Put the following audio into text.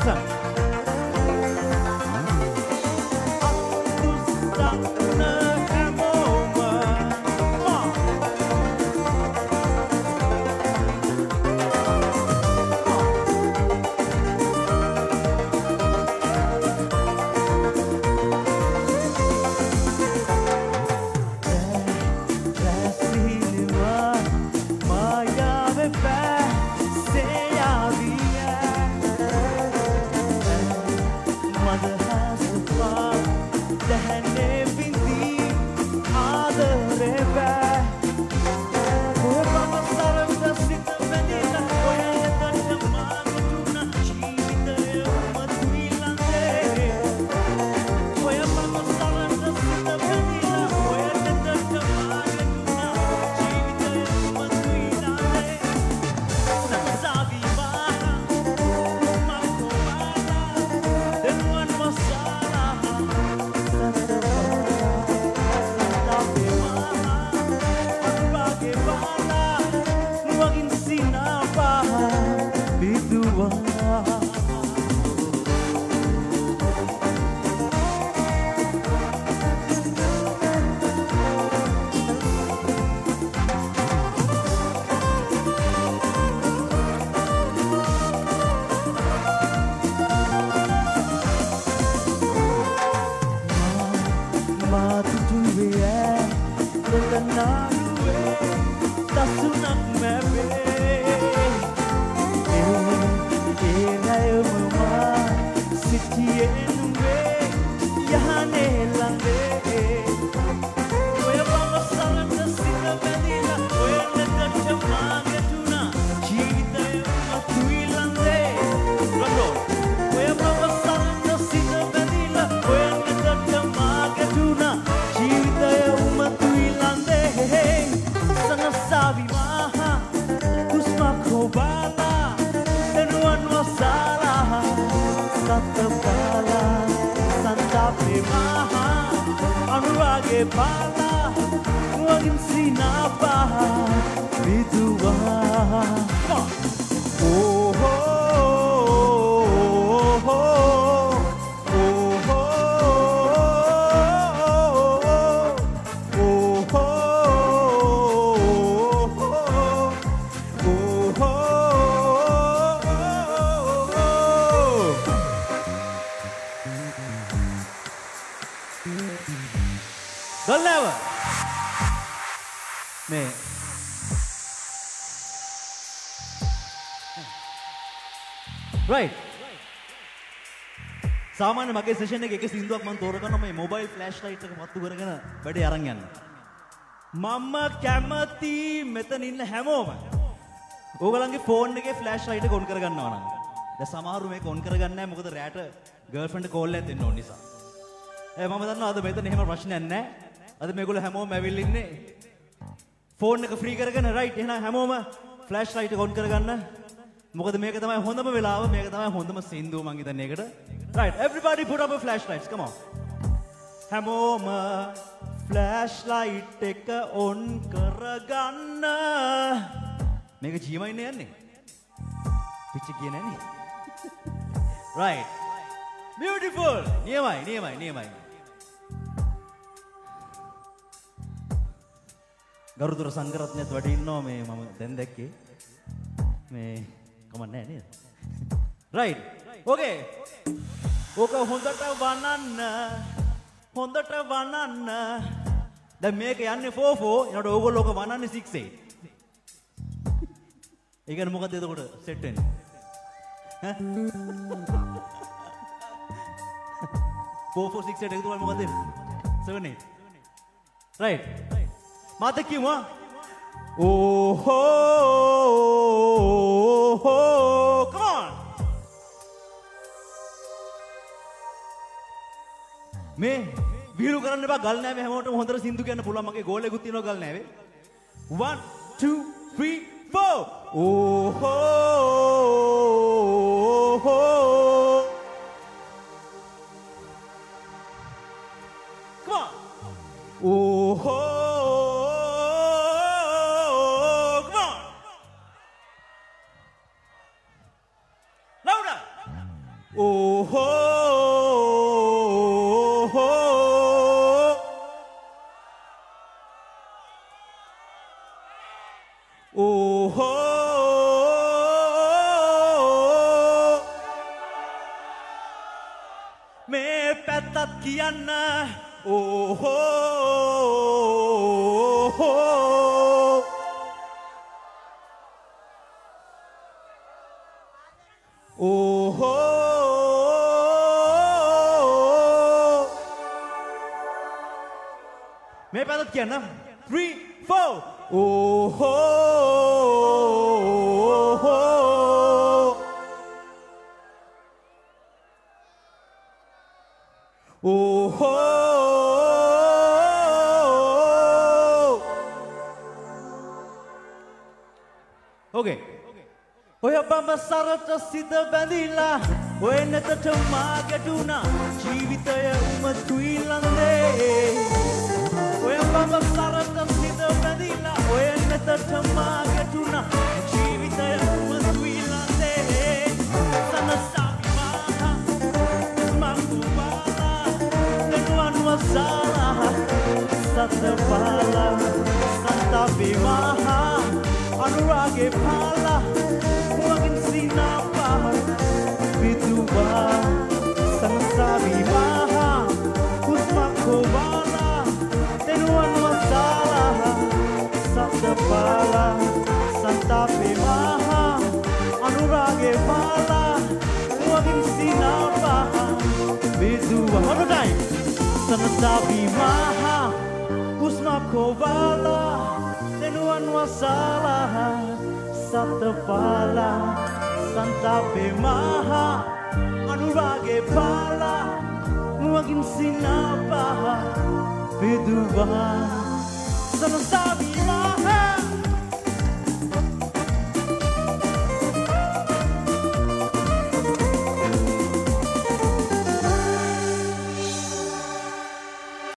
listen. Right. සාමාන්‍ය මගේ session එකේ එක සින්දුවක් මම තෝරගන්නවා මේ මොබයිල් ෆ්ලෑෂ් ලයිට් එක මත්තු කරගෙන වැඩේ අරන් යන්න. මම කැමති මෙතන ඉන්න හැමෝම ඕගලන්ගේ ෆෝන් එකේ ෆ්ලෑෂ් ලයිට් එක ඔන් කරගන්නවා නම්. දැන් සමහරු මේක ඔන් කරගන්නේ නැහැ මොකද රැට ගර්ල්ෆ්‍රෙන්ඩ් කෝල් එකක් දෙන්න ඕන නිසා. මම දන්නවා අද මෙතන එහෙම ප්‍රශ්නයක් නැහැ. අද මේගොල්ලෝ හැමෝම ඇවිල්ලා ඉන්නේ ෆෝන් එක ෆ්‍රී කරගෙන රයිට් එහෙනම් හැමෝම ෆ්ලෑෂ් ලයිට් එක ඔන් කරගන්න. මොකද මේක තමයි හොඳම වෙලාව මේක තමයි හොඳම සින්දුව මං හිතන්නේ ඒකට. Right, everybody put up a flashlights. Come on. හැමෝම flashlight එක on කරගන්න. මේක ජීමයි නේ යන්නේ. පිච්ච කිය නෑනේ. Right. Beautiful. නියමයි. ගරුතර සංඝරත්නයත් වැඩි ඉන්නවා මේ මම දැන් දැක්කේ. මේ කමන්නේ නේද? Right. Okay. ඕක හොඳට වනන්න. දැන් මේක යන්නේ 4/4 ඊට ඕගොල්ලෝ ඕක වනන්නේ 6/8. ඒ කියන්නේ මොකද එතකොට සෙට් වෙන්නේ? ඈ 4/4 6/8 එකතු කරලා මොකද වෙන්නේ? 7/8. Right. මාත කිව්වා come on. මේ විහිළු කරන්න එපා ගල් නෑවේ හැමෝටම හොඳට සින්දු කියන්න පුළුවන් මගේ ගෝලෙකුත් තියෙනවා ගල් නෑවේ 1 2 3 4 come on come on louder Oh ho, ho. Oh ho, me පැත්තත් කියන්න. Oh ho, ho. Oh ho, me පැත්තත් කියන්න. 3, 4. Oh ho, ho. Oh ho. Okay. ඔය බඹ සරට සිත බැඳිලා ඔය නැතට මා ගැටුණා ජීවිතය උමතුයි ලන්දේ ඔය බඹ සරට සිත බැඳිලා ඔය නැතට මා ගැටුණා ජීවිතය උමතුයි ලන්දේ සනසාවි මාහා මංගුවාලා දෙනුවන් වසාලා සතපාලා සන්තාවි මාහා අනුරාගේ පාලා Huwagin sinapa Bituba Sanasabi maha Kusmak kubala Tenuan wasala Sapdapala Santapi maha Anurage pala Huwagin sinapa Bituba One more time Sanasabi maha Kusmak kubala Tenuan wasala Satapala Santape maha Anurage pala Huwagin sinapa Biduba Sanasa